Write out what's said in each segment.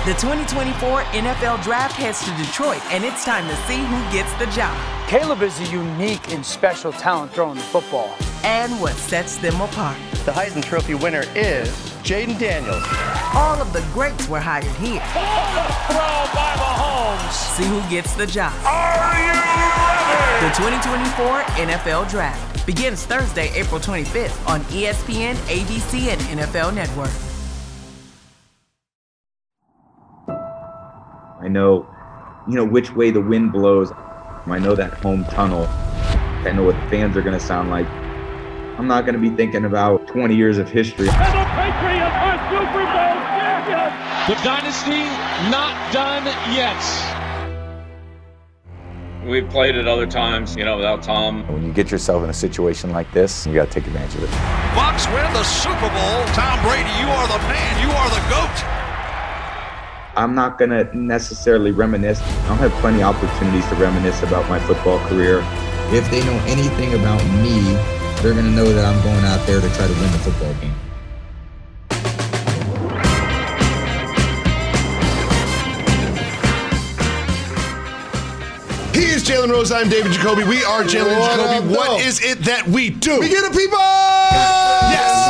The 2024 NFL Draft heads to Detroit, and it's time to see who gets the job. Caleb is a unique and special talent throwing the football. And what sets them apart. The Heisman Trophy winner is Jaden Daniels. All of the greats were hired here. Throw by Mahomes. See who gets the job. Are you ready? The 2024 NFL Draft begins Thursday, April 25th on ESPN, ABC, and NFL Network. I know, which way the wind blows. I know that home tunnel. I know what the fans are going to sound like. I'm not going to be thinking about 20 years of history. And the Patriots are Super Bowl champions. The dynasty not done yet. We've played it other times, without Tom. When you get yourself in a situation like this, you got to take advantage of it. Bucs win the Super Bowl. Tom Brady, you are the man. You are the GOAT. I'm not going to necessarily reminisce. I'll have plenty of opportunities to reminisce about my football career. If they know anything about me, they're going to know that I'm going out there to try to win the football game. He is Jalen Rose. I'm David Jacoby. We are Jalen and Jacoby. What is it that we do? We get it, people! Yes!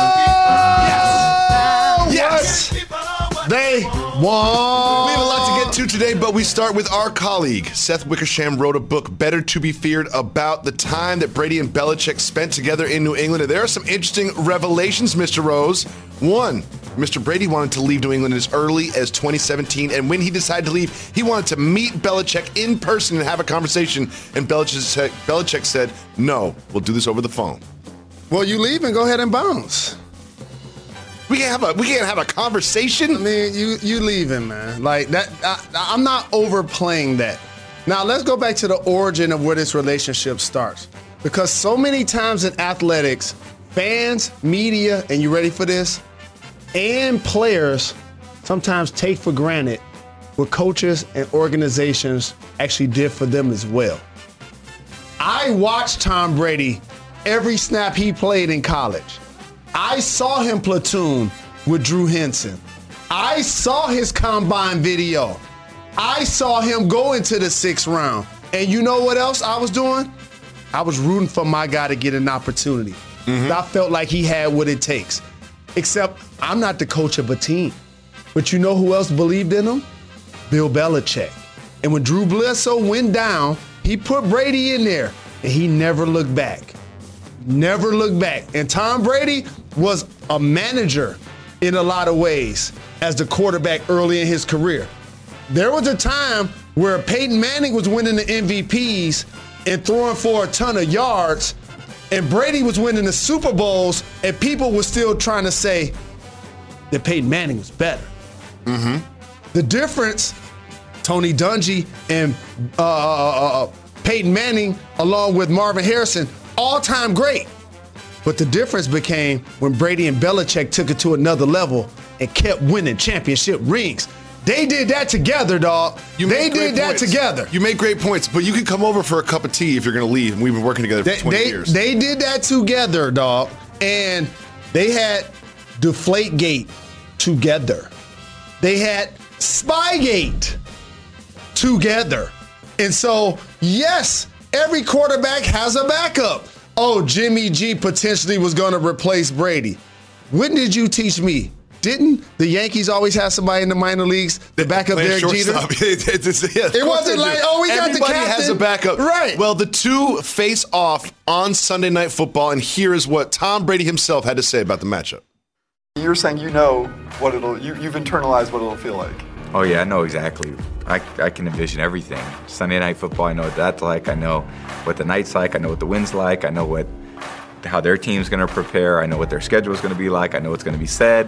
Yes! They won. We have a lot to get to today, but we start with our colleague. Seth Wickersham wrote a book, Better to Be Feared, about the time that Brady and Belichick spent together in New England. And there are some interesting revelations, Mr. Rose. One, Mr. Brady wanted to leave New England as early as 2017, and when he decided to leave, he wanted to meet Belichick in person and have a conversation, and Belichick said, no, we'll do this over the phone. Well, you leave and go ahead and bounce. We can't have a conversation? I mean, you leaving, man. Like that. I'm not overplaying that. Now, let's go back to the origin of where this relationship starts. Because so many times in athletics, fans, media, and you ready for this? And players sometimes take for granted what coaches and organizations actually did for them as well. I watched Tom Brady every snap he played in college. I saw him platoon with Drew Henson. I saw his combine video. I saw him go into the 6th round. And you know what else I was doing? I was rooting for my guy to get an opportunity. I felt like he had what it takes. Except I'm not the coach of a team. But you know who else believed in him? Bill Belichick. And when Drew Bledsoe went down, he put Brady in there, and he never looked back. Never looked back. And Tom Brady was a manager in a lot of ways as the quarterback early in his career. There was a time where Peyton Manning was winning the MVPs and throwing for a ton of yards, and Brady was winning the Super Bowls, and people were still trying to say that Peyton Manning was better. The difference, Tony Dungy and Peyton Manning, along with Marvin Harrison, all-time great. But the difference became when Brady and Belichick took it to another level and kept winning championship rings. They did that together, dog. They did that together. You make great points, but you can come over for a cup of tea if you're going to leave. And we've been working together for 20 years. They did that together, dog. And they had Deflategate together. They had Spygate together. And so, yes, every quarterback has a backup. Oh, Jimmy G potentially was going to replace Brady. When did you teach me? Didn't the Yankees always have somebody in the minor leagues to back up Derek Jeter? It wasn't like, oh, we got the captain. Everybody has a backup. Right. Well, the two face off on Sunday Night Football, and here is what Tom Brady himself had to say about the matchup. You're saying you know what you've internalized what it'll feel like. Oh, yeah, I know exactly. I can envision everything. Sunday Night Football, I know what that's like. I know what the night's like. I know what the wind's like. I know how their team's going to prepare. I know what their schedule's going to be like. I know what's going to be said.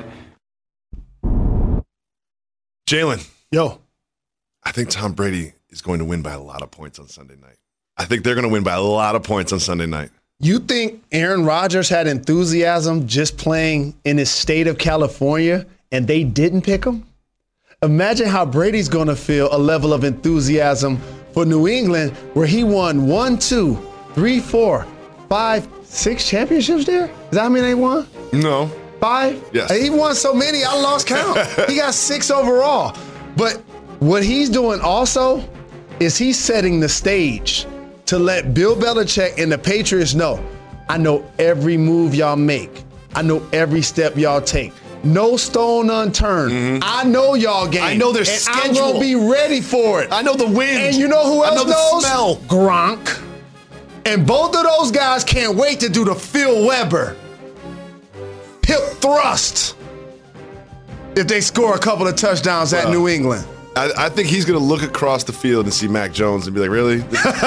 Jalen. Yo. I think Tom Brady is going to win by a lot of points on Sunday night. I think they're going to win by a lot of points on Sunday night. You think Aaron Rodgers had enthusiasm just playing in his state of California and they didn't pick him? Imagine how Brady's going to feel a level of enthusiasm for New England where he won 1, 2, 3, 4, 5, 6 championships there? Is that how many they won? No. 5? Yes. He won so many, I lost count. He got 6 overall. But what he's doing also is he's setting the stage to let Bill Belichick and the Patriots know, I know every move y'all make. I know every step y'all take. No stone unturned. Mm-hmm. I know y'all game. I know their schedule. I'm going to be ready for it. I know the wind. And you know who else knows? The smell. Gronk. And both of those guys can't wait to do the Phil Weber hip thrust if they score a couple of touchdowns at New England. I think he's going to look across the field and see Mac Jones and be like, really?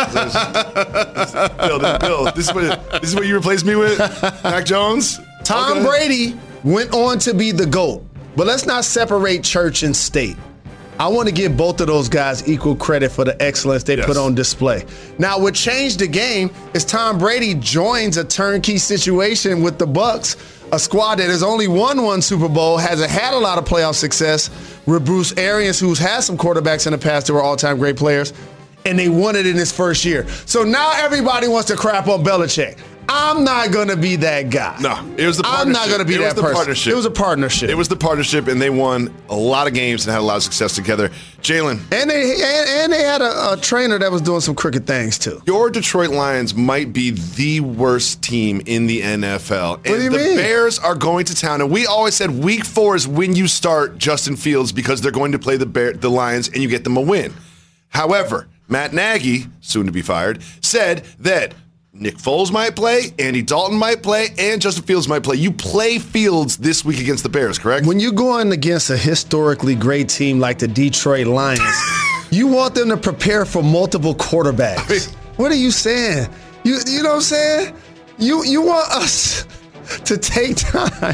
Bill, this is what you replaced me with? Mac Jones? Tom Brady went on to be the GOAT. But let's not separate church and state. I want to give both of those guys equal credit for the excellence they put on display. Now, what changed the game is Tom Brady joins a turnkey situation with the Bucs, a squad that has only won one Super Bowl, hasn't had a lot of playoff success, with Bruce Arians, who's had some quarterbacks in the past that were all-time great players, and they won it in his first year. So now everybody wants to crap on Belichick. I'm not going to be that guy. No, it was the partnership. I'm not going to be that person. Partnership. It was a partnership. It was the partnership, and they won a lot of games and had a lot of success together. Jalen. And they had a trainer that was doing some crooked things, too. Your Detroit Lions might be the worst team in the NFL. What do you The mean? Bears are going to town, and we always said week 4 is when you start Justin Fields because they're going to play the Lions, and you get them a win. However, Matt Nagy, soon to be fired, said that Nick Foles might play, Andy Dalton might play, and Justin Fields might play. You play Fields this week against the Bears, correct? When you're going against a historically great team like the Detroit Lions, you want them to prepare for multiple quarterbacks. What are you saying? You know what I'm saying? You want us to take time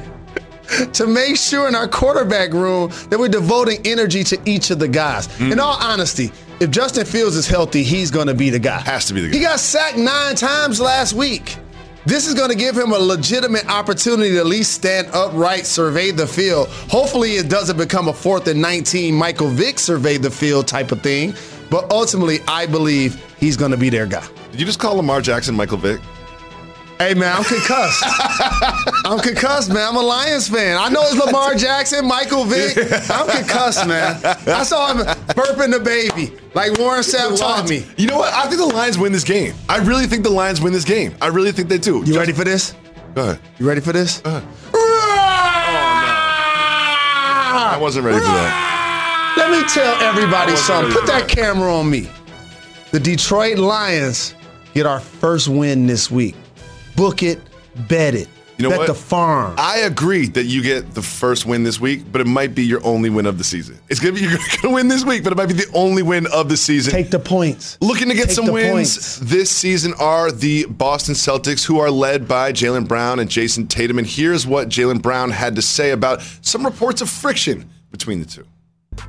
to make sure in our quarterback room that we're devoting energy to each of the guys. In all honesty, if Justin Fields is healthy, he's going to be the guy. Has to be the guy. He got sacked 9 times last week. This is going to give him a legitimate opportunity to at least stand upright, survey the field. Hopefully it doesn't become a 4th and 19 Michael Vick survey the field type of thing. But ultimately, I believe he's going to be their guy. Did you just call Lamar Jackson Michael Vick? Hey, man, I'm concussed. I'm concussed, man. I'm a Lions fan. I know it's Lamar Jackson, Michael Vick. I'm concussed, man. I saw him burping the baby like Warren Sapp taught me. You know what? I think the Lions win this game. I really think the Lions win this game. I really think they do. You ready for this? Go ahead. You ready for this? Go ahead. Oh, no. I wasn't ready for that. Let me tell everybody something. Put that camera on me. The Detroit Lions get our first win this week. Book it, bet it. You know bet what? the farm. I agree that you get the first win this week, but it might be your only win of the season. You're going to win this week, but it might be the only win of the season. Take the points. Looking to get some wins this season are the Boston Celtics, who are led by Jaylen Brown and Jason Tatum. And here's what Jaylen Brown had to say about some reports of friction between the two.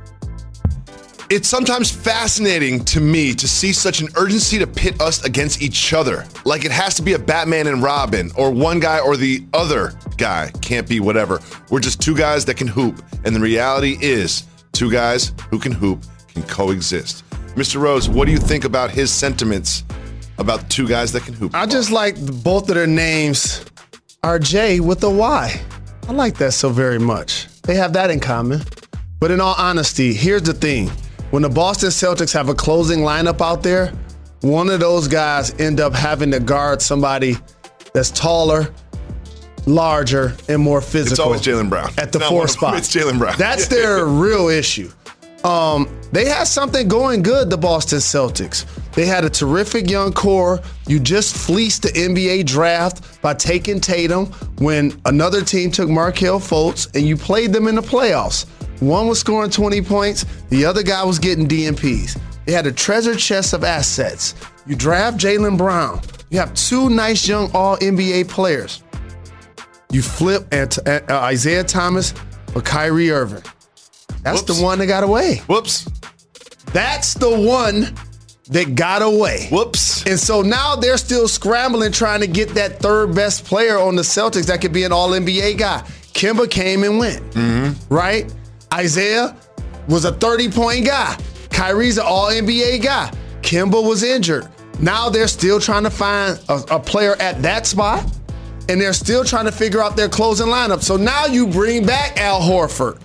It's sometimes fascinating to me to see such an urgency to pit us against each other. Like it has to be a Batman and Robin, or one guy or the other guy. Can't be whatever. We're just two guys that can hoop. And the reality is, two guys who can hoop can coexist. Mr. Rose, what do you think about his sentiments about two guys that can hoop? I just like both of their names are J with a Y. I like that so very much. They have that in common. But in all honesty, here's the thing. When the Boston Celtics have a closing lineup out there, one of those guys end up having to guard somebody that's taller, larger, and more physical. It's always Jaylen Brown. At the 4 spot. It's Jaylen Brown. That's their real issue. They had something going good, the Boston Celtics. They had a terrific young core. You just fleeced the NBA draft by taking Tatum when another team took Markelle Fultz, and you played them in the playoffs. One was scoring 20 points. The other guy was getting DNPs. They had a treasure chest of assets. You draft Jaylen Brown. You have 2 nice young All-NBA players. You flip Isaiah Thomas for Kyrie Irving. That's the one that got away. Whoops. That's the one that got away. Whoops. And so now they're still scrambling trying to get that third best player on the Celtics that could be an All-NBA guy. Kemba came and went, right? Isaiah was a 30-point guy. Kyrie's an All-NBA guy. Kemba was injured. Now they're still trying to find a player at that spot, and they're still trying to figure out their closing lineup. So now you bring back Al Horford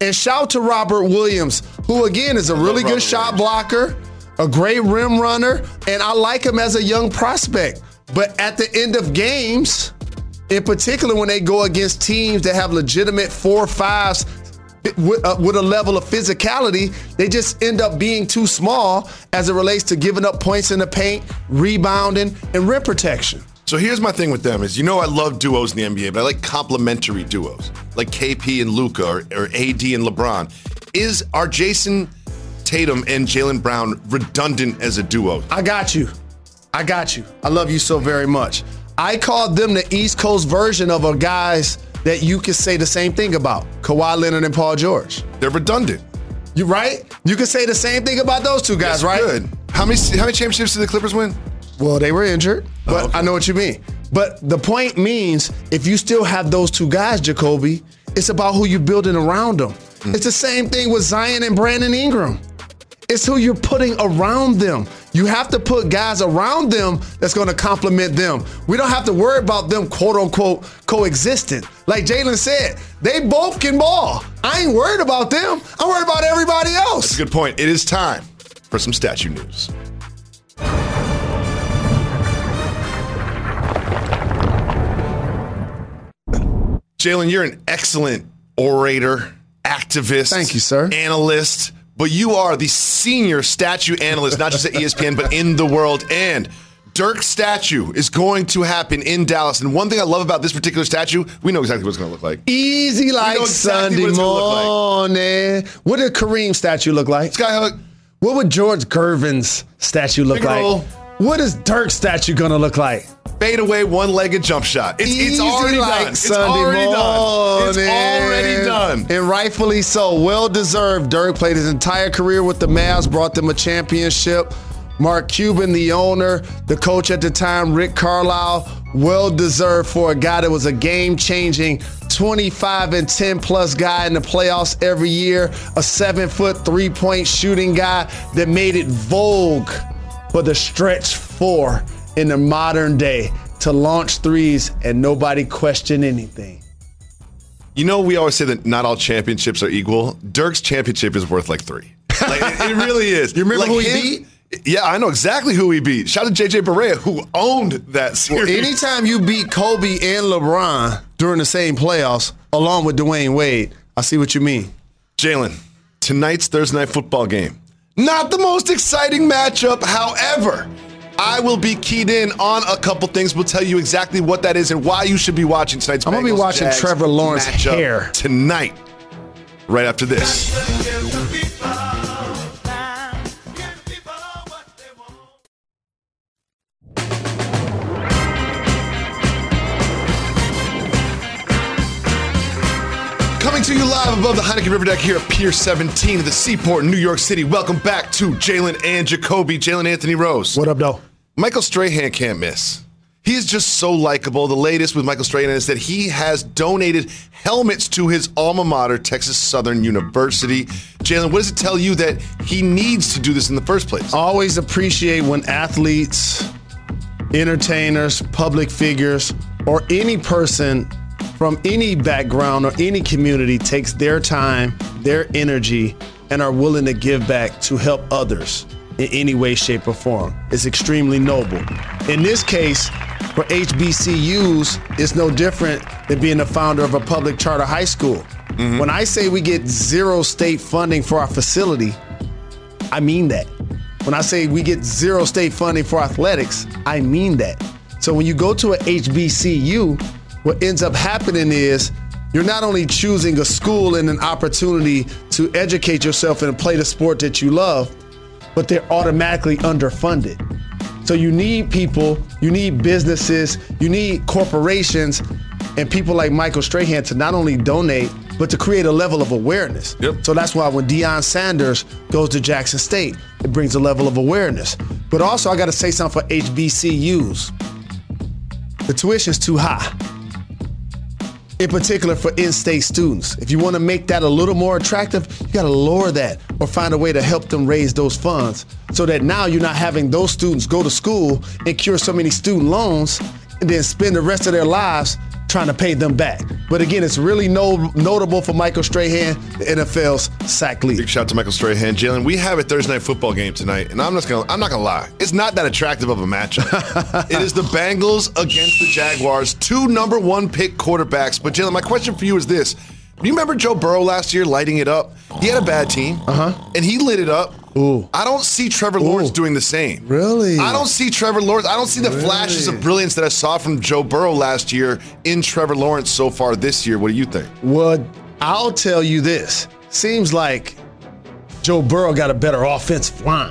And shout to Robert Williams, who again is a really good shot blocker, a great rim runner, and I like him as a young prospect. But at the end of games, in particular when they go against teams that have legitimate 4-5s with a level of physicality, they just end up being too small as it relates to giving up points in the paint, rebounding, and rim protection. So here's my thing with them is, I love duos in the NBA, but I like complementary duos, like KP and Luka or AD and LeBron. Are Jason Tatum and Jaylen Brown redundant as a duo? I got you. I love you so very much. I called them the East Coast version of a guys that you could say the same thing about, Kawhi Leonard and Paul George. They're redundant. You right? You could say the same thing about those two guys, right? Good. How many championships did the Clippers win? Well, they were injured, but okay. I know what you mean. But the point means if you still have those two guys, Jacoby, it's about who you're building around them. It's the same thing with Zion and Brandon Ingram. It's who you're putting around them. You have to put guys around them that's going to complement them. We don't have to worry about them, quote unquote, coexisting. Like Jalen said, they both can ball. I ain't worried about them. I'm worried about everybody else. That's a good point. It is time for some statue news. Jalen, you're an excellent orator, activist. Thank you, sir. Analyst. But you are the senior statue analyst, not just at ESPN, but in the world. And Dirk's statue is going to happen in Dallas. And one thing I love about this particular statue, we know exactly what it's going to look like. Easy like Sunday morning. What did Kareem's statue look like? Skyhook. What would George Gervin's statue look like? What is Dirk's statue going to look like? Fade away, one-legged jump shot. It's already done. It's already done. And rightfully so. Well-deserved. Dirk played his entire career with the Mavs, brought them a championship. Mark Cuban, the owner, the coach at the time, Rick Carlisle, well-deserved for a guy that was a game-changing 25 and 10-plus guy in the playoffs every year, a 7-foot three-point shooting guy that made it vogue for the stretch four in the modern day to launch threes and nobody question anything. We always say that not all championships are equal. Dirk's championship is worth like 3. Like, it really is. You remember who he beat? Yeah, I know exactly who he beat. Shout out to JJ Barea, who owned that series. Well, anytime you beat Kobe and LeBron during the same playoffs, along with Dwayne Wade, I see what you mean. Jalen, tonight's Thursday night football game. Not the most exciting matchup, however, I will be keyed in on a couple things. We'll tell you exactly what that is and why you should be watching tonight's I'm going to be watching Jags Trevor Lawrence hair tonight, right after this. Coming to you live above the Heineken River Deck here at Pier 17 of the Seaport in New York City. Welcome back to Jalen and Jacoby. Jalen Anthony Rose. What up, though? Michael Strahan can't miss. He is just so likable. The latest with Michael Strahan is that he has donated helmets to his alma mater, Texas Southern University. Jalen, what does it tell you that he needs to do this in the first place? I always appreciate when athletes, entertainers, public figures, or any person from any background or any community takes their time, their energy, and are willing to give back to help others in any way, shape, or form. It's extremely noble. In this case, for HBCUs, it's no different than being the founder of a public charter high school. Mm-hmm. When I say we get 0 state funding for our facility, I mean that. When I say we get 0 state funding for athletics, I mean that. So when you go to a HBCU, what ends up happening is you're not only choosing a school and an opportunity to educate yourself and play the sport that you love, but they're automatically underfunded. So you need people, you need businesses, you need corporations, and people like Michael Strahan to not only donate, but to create a level of awareness. Yep. So that's why when Deion Sanders goes to Jackson State, it brings a level of awareness. But also I gotta say something for HBCUs. The tuition's too high. In particular for in-state students. If you want to make that a little more attractive, you got to lower that or find a way to help them raise those funds so that now you're not having those students go to school and cure so many student loans and then spend the rest of their lives trying to pay them back. But again, it's really notable for Michael Strahan, the NFL's sack leader. Big shout out to Michael Strahan. Jalen, we have a Thursday night football game tonight, and I'm not gonna lie. It's not that attractive of a matchup. It is the Bengals against the Jaguars, 2 number 1 pick quarterbacks. But Jalen, my question for you is this. Do you remember Joe Burrow last year lighting it up? He had a bad team, and he lit it up. Ooh. I don't see Trevor Lawrence doing the same. Really? I don't see Trevor Lawrence. I don't see the flashes of brilliance that I saw from Joe Burrow last year in Trevor Lawrence so far this year. What do you think? Well, I'll tell you this. Seems like Joe Burrow got a better offensive line.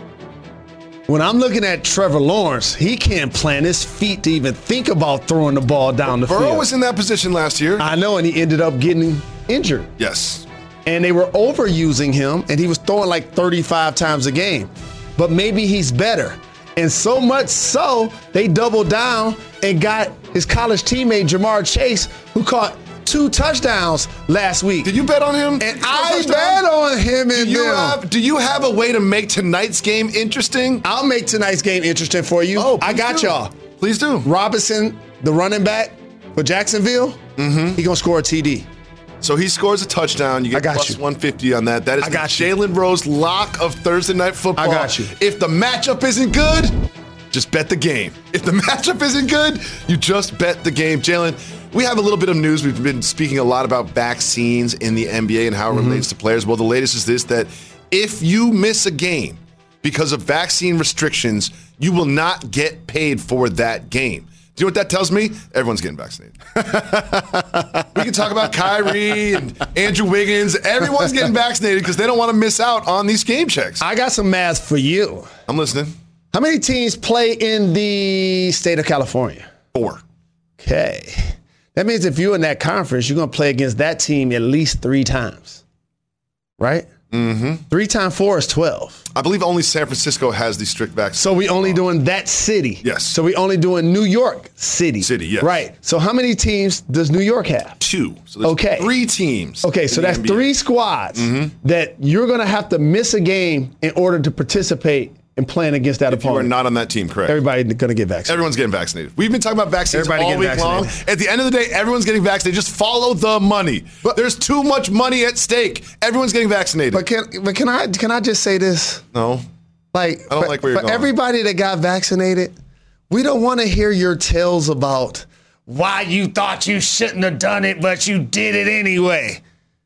When I'm looking at Trevor Lawrence, he can't plant his feet to even think about throwing the ball down the field. Burrow was in that position last year. I know, and he ended up getting injured. Yes. And they were overusing him, and he was throwing like 35 times a game. But maybe he's better. And so much so, they doubled down and got his college teammate, Jamar Chase, who caught 2 touchdowns last week. Did you bet on him? And I bet on him and do you have a way to make tonight's game interesting? I'll make tonight's game interesting for you. Oh, I got y'all. Please do. Robinson, the running back for Jacksonville, he gonna score a TD. So he scores a touchdown. You get plus 150 on that. That is the Jalen Rose lock of Thursday Night Football. I got you. If the matchup isn't good, just bet the game. If the matchup isn't good, you just bet the game. Jalen, we have a little bit of news. We've been speaking a lot about vaccines in the NBA and how it relates to players. Well, the latest is this, that if you miss a game because of vaccine restrictions, you will not get paid for that game. Do you know what that tells me? Everyone's getting vaccinated. We can talk about Kyrie and Andrew Wiggins. Everyone's getting vaccinated because they don't want to miss out on these game checks. I got some math for you. I'm listening. How many teams play in the state of California? 4. Okay. That means if you're in that conference, you're going to play against that team at least 3 times. Right? 3 times 4 is 12. I believe only San Francisco has the strict vaccine. So we only doing that city. Yes. So we only doing New York City. Yes. Right. So how many teams does New York have? 2. So there's 3 teams. Okay, so that's NBA. 3 squads that you're going to have to miss a game in order to participate in playing against that opponent. You are not on that team, correct? Everybody's going to get vaccinated. Everyone's getting vaccinated. We've been talking about vaccines all week long. At the end of the day, everyone's getting vaccinated. Just follow the money. But there's too much money at stake. Everyone's getting vaccinated. But can I just say this? No. Like, I don't like where you're going. For everybody that got vaccinated, we don't want to hear your tales about why you thought you shouldn't have done it, but you did it anyway.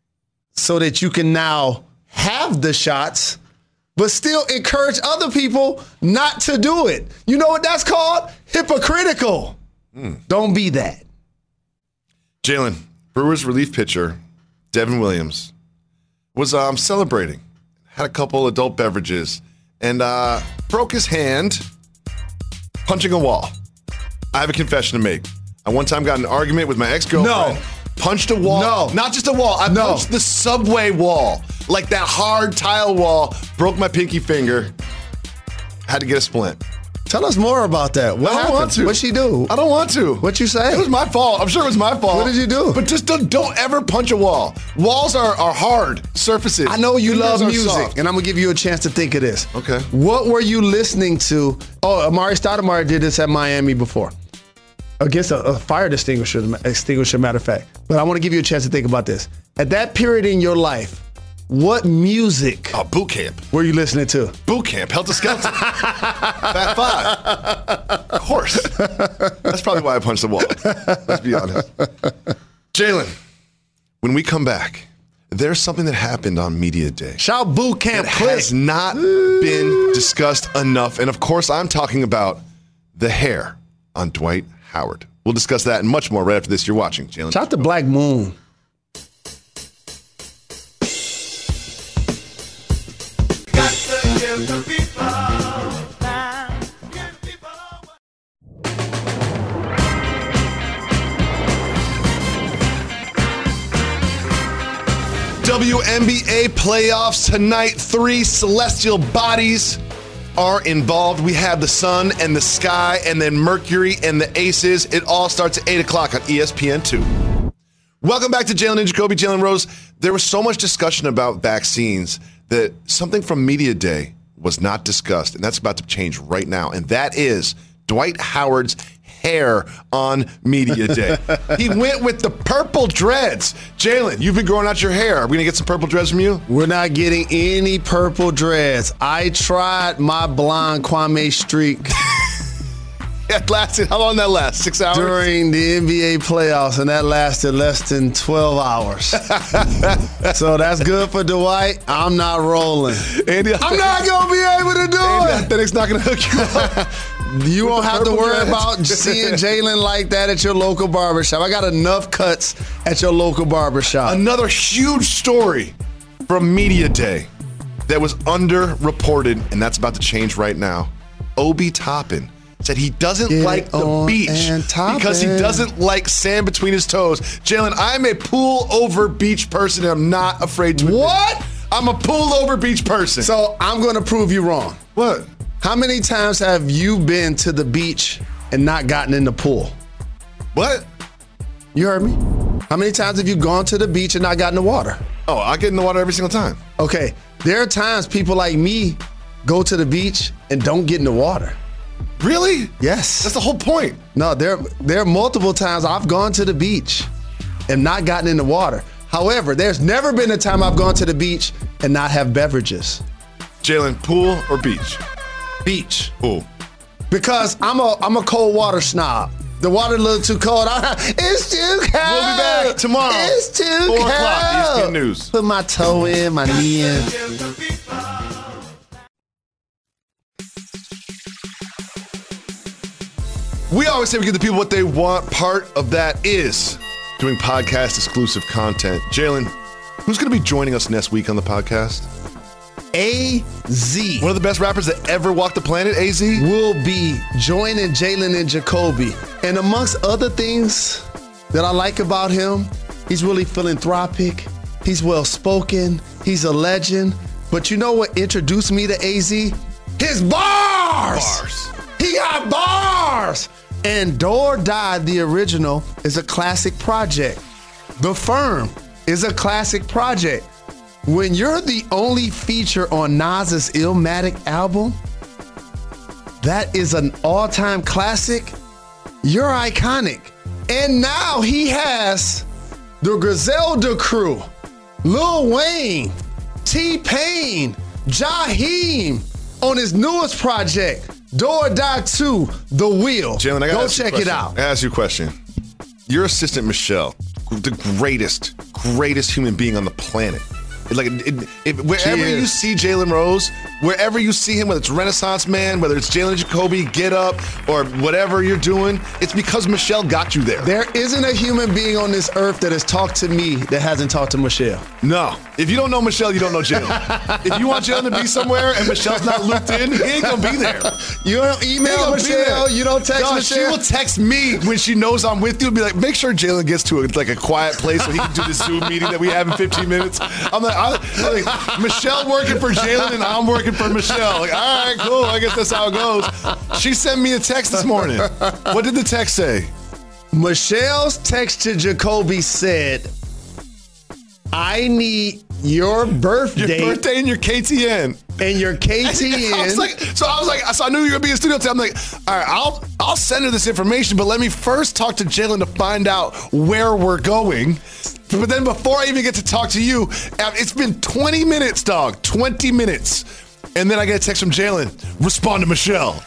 So that you can now have the shots, but still encourage other people not to do it. You know what that's called? Hypocritical. Don't be that. Jalen, Brewers relief pitcher Devin Williams was celebrating, had a couple adult beverages, and broke his hand punching a wall. I have a confession to make. I one time got in an argument with my ex-girlfriend. No. Punched a wall. No. Not just a wall. I punched the subway wall. Like that hard tile wall. Broke my pinky finger. Had to get a splint. Tell us more about that. What happened? Want to. What'd she do? I don't want to. What'd you say? It was my fault. I'm sure it was my fault. What did you do? But just don't ever punch a wall. Walls are hard surfaces. I know you Fingers love are music, soft. and I'm going to give you a chance to think of this. Okay. What were you listening to? Oh, Amari Stoudemire did this at Miami before. Against a fire extinguisher, matter of fact. But I want to give you a chance to think about this. At that period in your life, what music boot camp were you listening to? Boot camp, Helter Skelter. Fat Five. Of course. That's probably why I punched the wall. Let's be honest. Jalen, when we come back, there's something that happened on Media Day. Shout boot camp. That has not been discussed enough. And of course, I'm talking about the hair on Dwight Howard. We'll discuss that and much more right after this. You're watching Jalen. Shout out to Black Moon. WNBA playoffs tonight. 3 celestial bodies are involved. We have the sun and the sky and then Mercury and the Aces. It all starts at 8 o'clock on ESPN2. Welcome back to Jalen and Jacoby, Jalen Rose. There was so much discussion about vaccines that something from Media Day was not discussed, and that's about to change right now, and that is Dwight Howard's hair on media day. He went with the purple dreads. Jalen, you've been growing out your hair. Are we going to get some purple dreads from you? We're not getting any purple dreads. I tried my blonde Kwame streak. It lasted, how long did that last? 6 hours? During the NBA playoffs, and that lasted less than 12 hours. So that's good for Dwight. I'm not rolling. Andy, I'm not going to be able to do it. Athletics not going to hook you up. You won't have to worry about seeing Jalen like that at your local barbershop. I got enough cuts at your local barbershop. Another huge story from Media Day that was underreported, and that's about to change right now. Obi Toppin said he doesn't like the beach because he doesn't like sand between his toes. Jalen, I'm a pool-over beach person, and I'm not afraid to admit it. I'm a pool-over beach person. So I'm going to prove you wrong. What? How many times have you been to the beach and not gotten in the pool? What? You heard me? How many times have you gone to the beach and not gotten in the water? Oh, I get in the water every single time. Okay, there are times people like me go to the beach and don't get in the water. Really? Yes. That's the whole point. No, there are multiple times I've gone to the beach and not gotten in the water. However, there's never been a time I've gone to the beach and not have beverages. Jalen, pool or beach? Beach. Pool. Because I'm a cold water snob. The water a little too cold. It's too cold. We'll be back tomorrow. It's too 4 cold. o'clock, ESPN News. Put my toe in, my knee in. We always say we give the people what they want. Part of that is doing podcast exclusive content. Jalen, who's going to be joining us next week on the podcast? AZ. One of the best rappers that ever walked the planet, AZ? Will be joining Jalen and Jacoby. And amongst other things that I like about him, he's really philanthropic. He's well-spoken. He's a legend. But you know what introduced me to AZ? His bars! He got bars! And Do or Die, the original, is a classic project. The Firm is a classic project. When you're the only feature on Nas's Illmatic album, that is an all-time classic. You're iconic. And now he has the Griselda crew, Lil Wayne, T-Pain, Jaheim on his newest project, Do or Die 2, The Wheel. Jalen, I gotta Go check it out. I ask you a question. Your assistant, Michelle, the greatest human being on the planet. Wherever you see Jalen Rose, wherever you see him, whether it's Renaissance Man, whether it's Jalen Jacoby, Get Up, or whatever you're doing, it's because Michelle got you there. There isn't a human being on this earth that has talked to me that hasn't talked to Michelle. No. If you don't know Michelle, you don't know Jalen. If you want Jalen to be somewhere and Michelle's not looped in, he ain't gonna be there. You don't email Michelle, you don't text Michelle. She will text me when she knows I'm with you and be like, make sure Jalen gets to a quiet place so he can do this Zoom meeting that we have in 15 minutes. I'm like, Michelle working for Jalen and I'm working for Michelle. Like, all right, cool. I guess that's how it goes. She sent me a text this morning. What did the text say? Michelle's text to Jacoby said, I need your birthday. Your birthday and your KTN. And your KTN. So I knew you were going to be in the studio today. I'm like, all right, I'll send her this information, but let me first talk to Jalen to find out where we're going. But then before I even get to talk to you, it's been 20 minutes, dog. 20 minutes. And then I get a text from Jalen, respond to Michelle.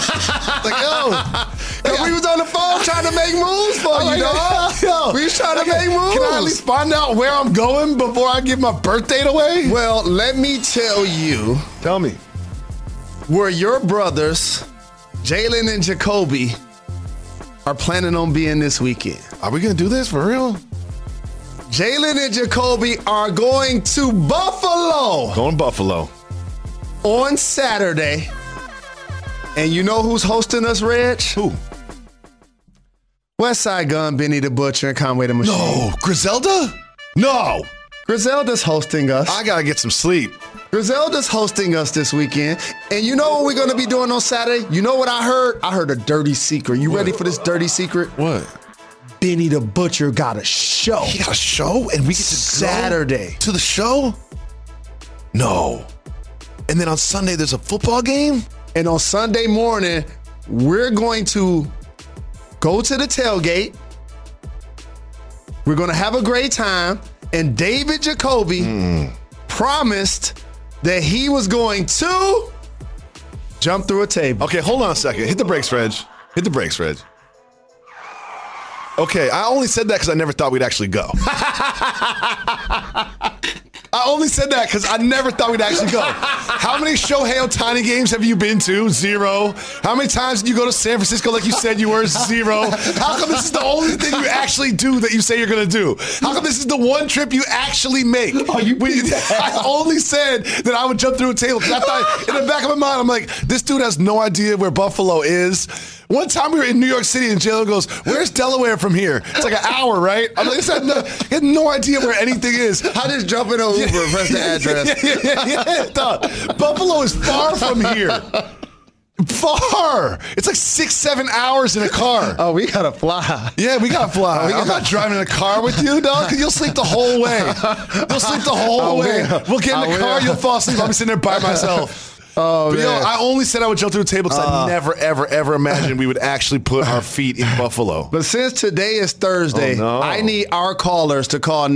We was on the phone trying to make moves for you, dog. We was trying to make moves. Can I at least find out where I'm going before I give my birth date away? Well, let me tell you. Tell me. Where your brothers, Jalen and Jacoby, are planning on being this weekend. Are we going to do this for real? Jalen and Jacoby are going to Buffalo. Going Buffalo. On Saturday. And you know who's hosting us, Reg? Who? Westside Gun, Benny the Butcher, and Conway the Machine. No. Griselda? No. Griselda's hosting us. I got to get some sleep. Griselda's hosting us this weekend. And you know what we're going to be doing on Saturday? You know what I heard? I heard a dirty secret. You ready for this dirty secret? What? Benny the Butcher got a show. He got a show? And we get to Saturday. Go to the show? No. And then on Sunday, there's a football game? And on Sunday morning, we're going to go to the tailgate. We're going to have a great time. And David Jacoby promised that he was going to jump through a table. Okay, hold on a second. Hit the brakes, Reg. Hit the brakes, Reg. Okay, I only said that because I never thought we'd actually go. I only said that because I never thought we'd actually go. How many Shohei Ohtani games have you been to? 0. How many times did you go to San Francisco like you said you were? 0. How come this is the only thing you actually do that you say you're going to do? How come this is the one trip you actually make? I only said that I would jump through a table because I thought in the back of my mind, I'm like, this dude has no idea where Buffalo is. One time we were in New York City and Jalen goes, where's Delaware from here? It's like an hour, right? I'm like, he had no idea where anything is. I just jump in an Uber and press the address. Yeah. Buffalo is far from here. Far. It's like 6-7 hours in a car. Oh, we gotta fly. Yeah, we gotta fly. I'm not driving in a car with you, dog. You'll sleep the whole way. You'll sleep the whole way. We'll get in the car. You'll fall asleep. I'll be sitting there by myself. Oh, but man. I only said I would jump through a table because I never, ever, ever imagined we would actually put our feet in Buffalo. But since today is Thursday, I need our callers to call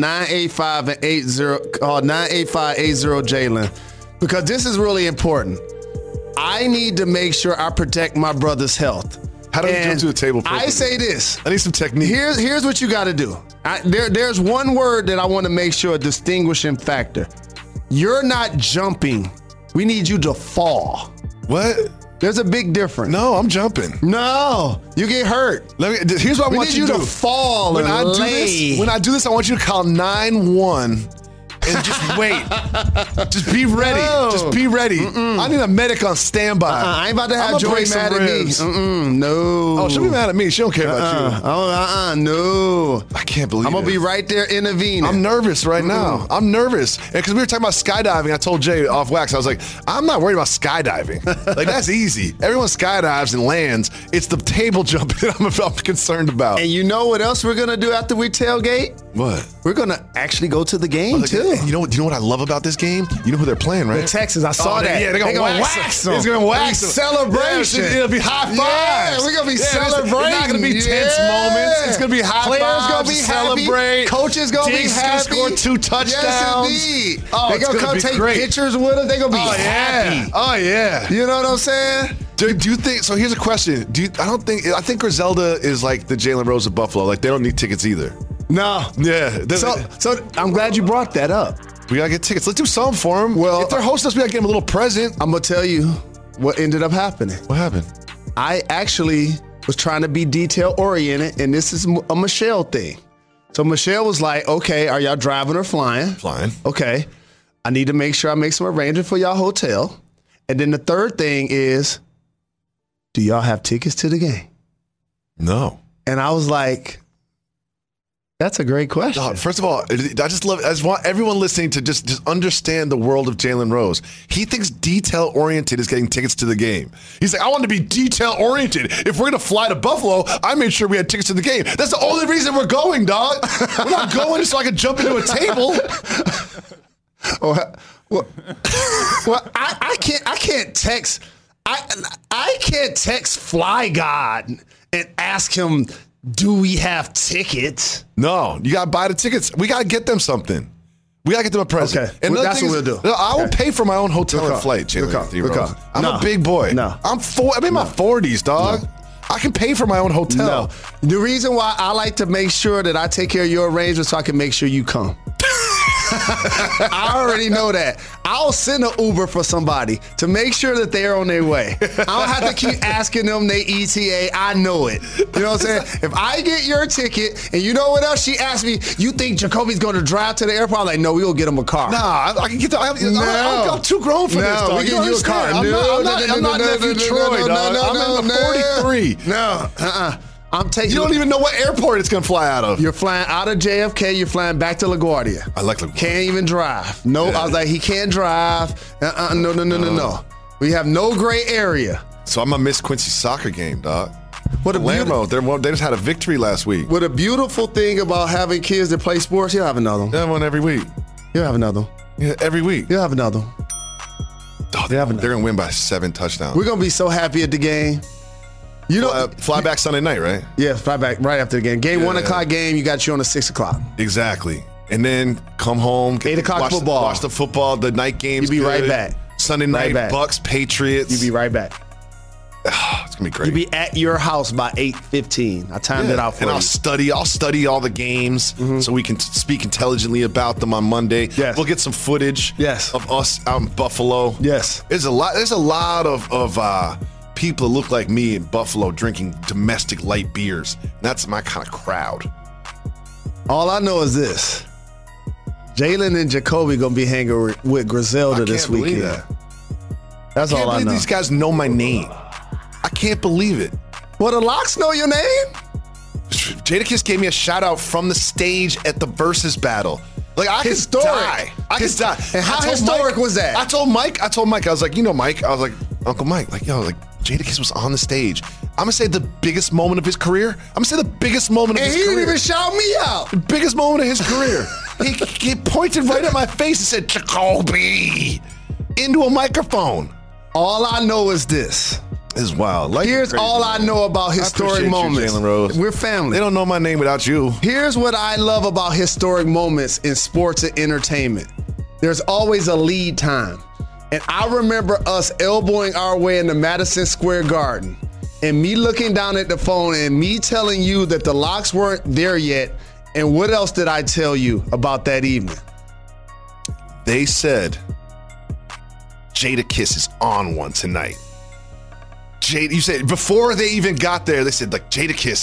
985-80 Jalen, because this is really important. I need to make sure I protect my brother's health. How do we jump through a table? I say this. I need some technique. Here's what you got to do. There's one word that I want to make sure a distinguishing factor. You're not jumping. We need you to fall. What? There's a big difference. No, I'm jumping. No, you get hurt. Here's what I want you to do. To fall when I do this, I want you to call 911 and just wait. Just be ready. No. Just be ready. I need a medic on standby. I ain't about to have Joy mad at me. No. Oh, she'll be mad at me. She don't care about you. No. I can't believe I'm going to be right there intervening. I'm nervous right now. I'm nervous. Because we were talking about skydiving. I told Jay off wax, I was like, I'm not worried about skydiving. Like, that's easy. Everyone skydives and lands. It's the table jumping I'm concerned about. And you know what else we're going to do after we tailgate? What? We're going to actually go to the game, too. You know what I love about this game? You know who they're playing, right? The Texans. I saw that. Yeah, they're going to wax them. It's going to wax them. Celebration. Yeah, it'll be high fives. Yeah, we're going to be celebrating. It's not going to be tense moments. It's going to be high Players fives. Players going to be celebrate. Happy. Coaches going to be happy. Score 2 touchdowns. Yes, indeed. Oh, they're going to come take pictures with us. They're going to be happy. Oh, yeah. You know what I'm saying? Do you think, so here's a question. I think Griselda is like the Jalen Rose of Buffalo. Like, they don't need tickets either. No. Yeah. So I'm glad you brought that up. We got to get tickets. Let's do something for them. Well, if they're hosting us, we got to get them a little present. I'm going to tell you what ended up happening. What happened? I actually was trying to be detail-oriented, and this is a Michelle thing. So Michelle was like, okay, are y'all driving or flying? Flying. Okay. I need to make sure I make some arrangement for y'all hotel. And then the third thing is, do y'all have tickets to the game? No. And I was like, that's a great question. God, first of all, I just want everyone listening to just understand the world of Jalen Rose. He thinks detail-oriented is getting tickets to the game. He's like, I want to be detail-oriented. If we're going to fly to Buffalo, I made sure we had tickets to the game. That's the only reason we're going, dog. We're not going so I can jump into a table. Well, I can't text. I can't text Fly God and ask him, do we have tickets? No, you got to buy the tickets. We got to get them something. We got to get them a present. Okay, that's what we'll do. I will pay for my own hotel and flight, Jalen. I'm a big boy. No. I'm in my 40s, dog. No. I can pay for my own hotel. No. The reason why I like to make sure that I take care of your arrangements so I can make sure you come. I already know that. I'll send an Uber for somebody to make sure that they're on their way. I don't have to keep asking them their ETA. I know it. You know what I'm saying? If I get your ticket, and you know what else she asked me, you think Jacoby's going to drive to the airport? I'm like, no, we're going to get him a car. Nah, I can get I'm too grown for this, dog. We get you a car. I'm not nephew Troy, dog. I'm in the 43. No, I'm taking. You don't even know what airport it's gonna fly out of. You're flying out of JFK. You're flying back to LaGuardia. I like LaGuardia. Can't even drive. No, yeah. I was like, he can't drive. No. We have no gray area. So I'm gonna miss Quincy's soccer game, dog. What a Lambo. They just had a victory last week. What a beautiful thing about having kids that play sports. You'll have another one. They have one every week. You'll have another one. Yeah, every week. You'll have another one. Oh, they're gonna win by 7 touchdowns. We're gonna be so happy at the game. You know, fly back Sunday night, right? Yeah, fly back right after the game. Game 1 o'clock game, you got you on the 6 o'clock. Exactly. And then come home. 8 o'clock football. Watch the football, the night games. You be right back. Sunday night, Bucks, Patriots. You be right back. It's going to be great. You be at your house by 8:15. I timed it out for you. And I'll study all the games so we can speak intelligently about them on Monday. Yes. We'll get some footage of us out in Buffalo. Yes. There's a lot of people that look like me in Buffalo drinking domestic light beers. And that's my kind of crowd. All I know is this. Jalen and Jacoby going to be hanging with Griselda this weekend. That's all I know. These guys know my name. I can't believe it. Well, the Locks know your name? Jadakiss gave me a shout out from the stage at the Versus battle. Like, I could die. I could die. And how historic was that? I told Mike, I was like, Mike, I was like, Uncle Mike, Jadakiss was on the stage. I'm gonna say the biggest moment of his career. And he didn't even shout me out. The biggest moment of his career. he pointed right at my face and said, Jacoby, into a microphone. All I know is this. This is wild. Here's all I know about historic moments. Jalen Rose. We're family. They don't know my name without you. Here's what I love about historic moments in sports and entertainment. There's always a lead time. And I remember us elbowing our way into Madison Square Garden and me looking down at the phone and me telling you that the Locks weren't there yet. And what else did I tell you about that evening? They said, Jadakiss is on one tonight. You said before they even got there, they said Jadakiss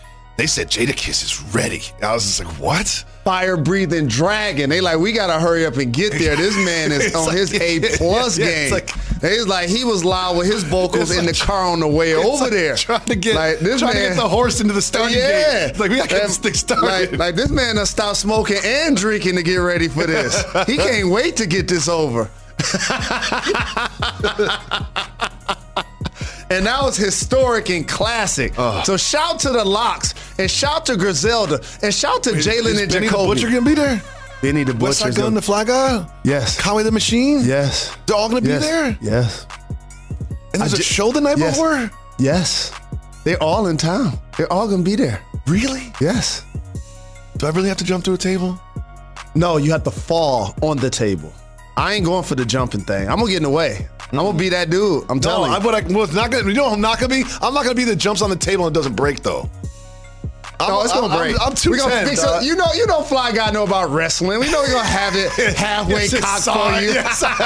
is ready. I was just like, what? Fire breathing dragon. They like, we gotta hurry up and get there. This man is on his A+ game. He was loud with his vocals in the car on the way over there. Trying to get the horse into the starting gate. Like, we gotta get this thing started. Like this man done stopped smoking and drinking to get ready for this. He can't wait to get this over. And that was historic and classic. So shout to the Locks and shout to Griselda and shout to Jalen and Jacoby. Benny the Butcher gonna be there? Benny the Butcher. Westside Gunn, the Fly Guy? Yes. Conway the Machine? Yes. They're all gonna be there? Yes. And there's a show the night before? Yes. They're all in town. They're all gonna be there. Really? Yes. Do I really have to jump through a table? No, you have to fall on the table. I ain't going for the jumping thing. I'm gonna get in the way. I'm gonna be that dude. I'm telling you. It's not gonna. You know what I'm not gonna be? I'm not gonna be the jumps on the table and it doesn't break though. It's gonna break. I'm 210. You know, Fly Guy know about wrestling. We know we're gonna have it halfway cocked for you.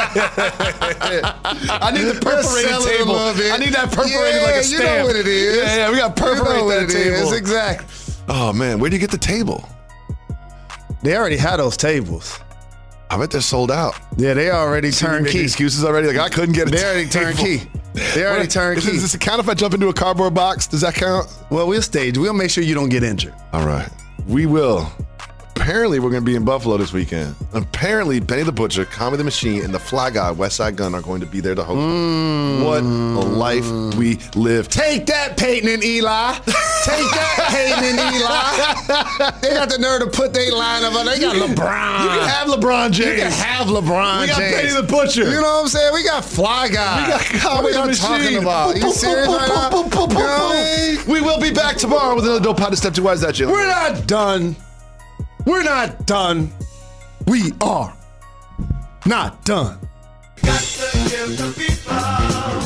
I need the perforated table. I need that perforated like a stamp. You know what it is. Yeah, we got perforated that table. Exactly. Oh man, where do you get the table? They already had those tables. I bet they're sold out. Yeah, they already turnkey. Excuses already. Like, I couldn't get it. They already turnkey. They already turnkey. Does this count if I jump into a cardboard box? Does that count? Well, we'll stage. We'll make sure you don't get injured. All right. We will. Apparently, we're going to be in Buffalo this weekend. Apparently, Benny the Butcher, Conway the Machine, and the Fly Guy, Westside Gunn, are going to be there to host. What a life we live. Take that, Peyton and Eli. Take that, Peyton and Eli. They got the nerve to put their line up. They got LeBron. You can have LeBron James. You can have LeBron James. We got Benny the Butcher. You know what I'm saying? We got Fly Guy. We got Conway the Machine. What are you talking about? You serious right now? We will be back tomorrow with another Dope Pod to Step to. Why is that, Jalen? We're not done. We're not done. We are not done. Got to give the people